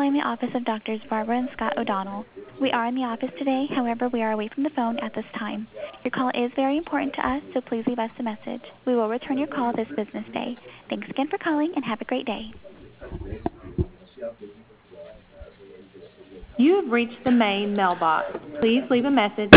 calling the office of Doctors Barbara and Scott O'Donnell. We are in the office today, however, we are away from the phone at this time. Your call is very important to us, so please leave us a message. We will return your call this business day. Thanks again for calling and have a great day. You have reached the main mailbox. Please leave a message.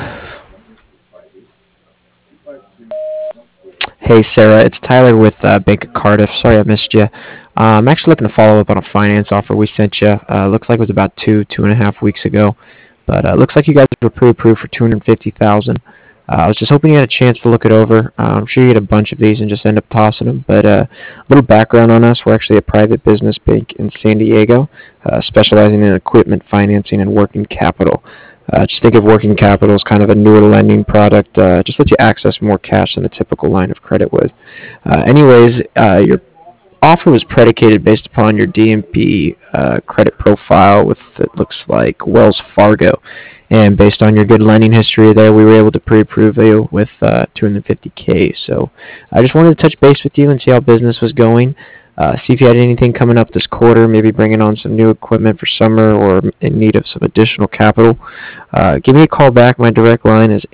Hey Sarah, it's Tyler with Bank of Cardiff. Sorry I missed you. I'm actually looking to follow up on a finance offer we sent you. Looks like it was about 2.5 weeks ago, but looks like you guys were pre-approved for 250,000. I was just hoping you had a chance to look it over. I'm sure you get a bunch of these and just end up tossing them. But a little background on us: we're actually a private business bank in San Diego, specializing in equipment financing and working capital. Just think of working capital as kind of a newer lending product. Just lets you access more cash than a typical line of credit would. Your offer was predicated based upon your DMP credit profile with, it looks like, Wells Fargo. And based on your good lending history there, we were able to pre-approve you with 250K. So I just wanted to touch base with you and see how business was going. See if you had anything coming up this quarter, maybe bringing on some new equipment for summer or in need of some additional capital. Give me a call back. My direct line is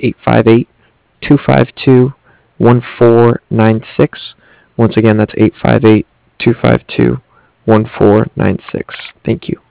858-252-1496. Once again, that's 858-252-1496. Thank you.